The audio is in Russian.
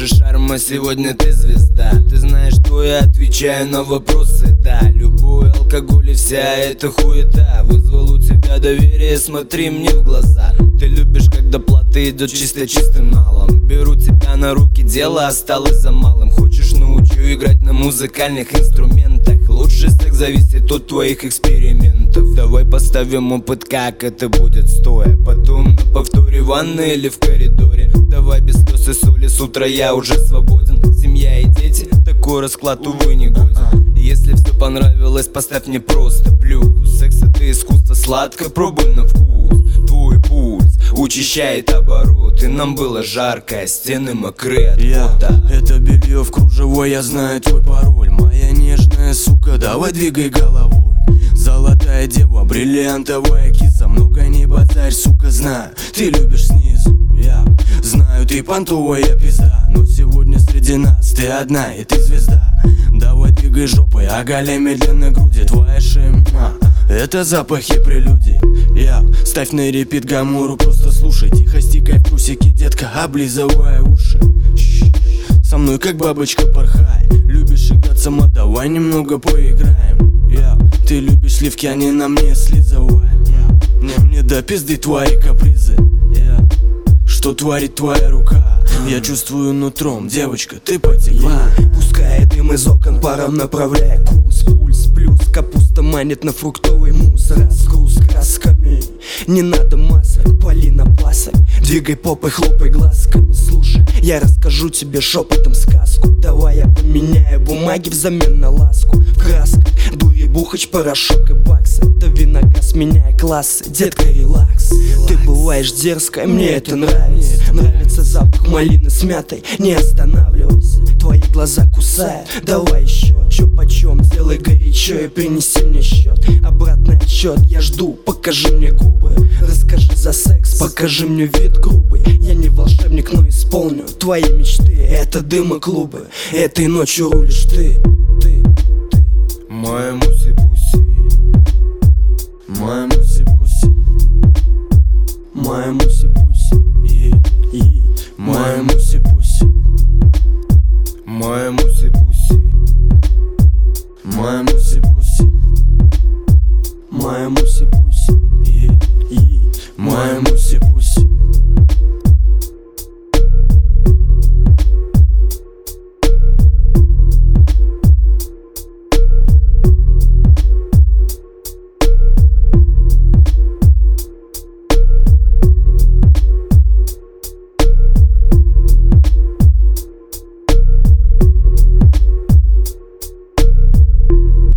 больше шарма, сегодня ты звезда. Ты знаешь, что я отвечаю на вопросы, да. Любой алкоголь и вся эта хуета вызвал у тебя доверие, смотри мне в глаза. Ты любишь, когда плата идет чистым налом. Беру тебя на руки, дело осталось за малым. Хочешь, научу играть на музыкальных инструментах. Лучший секс зависит от твоих экспериментов. Давай поставим опыт, как это будет стоя. Потом на повторе в ванной или в коридоре. Давай без слез и соли, с утра я уже свободен. Семья и дети, такой расклад, увы, не годен. Если все понравилось, поставь мне просто плюс. Секс это искусство, сладко, пробуй на вкус. Твой пульс учащает обороты. Нам было жарко, стены мокрые от пота. Это белье в кружево, я знаю твой пароль. Моя нежная сука, давай двигай головой. Золотая дева, бриллиантовая киса. Много не базарь, сука, знаю, ты любишь снизу. Я знаю, ты понтовая пизда. Но сегодня среди нас ты одна и ты звезда. Давай двигай жопой, оголяй медленно груди. Твоя шейма, это запахи прелюдий. Я ставь на репит гамору, просто слушай. Тихо стикай в трусики, детка, облизывая уши. Со мной как бабочка порхай. Любишь играть сама, давай немного поиграем. Ты любишь сливки, они на мне слизывай. Мне до пизды твои капризы. Что творит твоя рука? Я чувствую нутром, девочка, ты потекла. Пускай дым из окон паром направляя курс. Пульс плюс, капуста манит на фруктовый мусс. Разгруз красками, не надо масок, пали на пасок. Двигай попой, хлопай глазками. Слушай, я расскажу тебе шепотом сказку. Давай я поменяю бумаги взамен на ласку. В красках дури, бухач, порошок и баксы. Дави на газ, меняя классы, детка, релакс. Ты бываешь дерзкая, мне это нравится. Нравится запах малины с мятой, не останавливайся. Твои глаза кусают, давай еще. Чё почем, делай горячо и принеси мне счет. Обратный отсчет, я жду, покажи мне губы. Расскажи за секс, покажи мне вид грубый. Я не волшебник, но исполню твои мечты. Это дым и клубы, этой ночью рулишь ты. Моя муси-пуси, моя муси-пуси, моя муси-пуси, моя муси-пуси, моя муси-пуси, моя муси-пуси, моя муси-пуси, моя муси-пуси.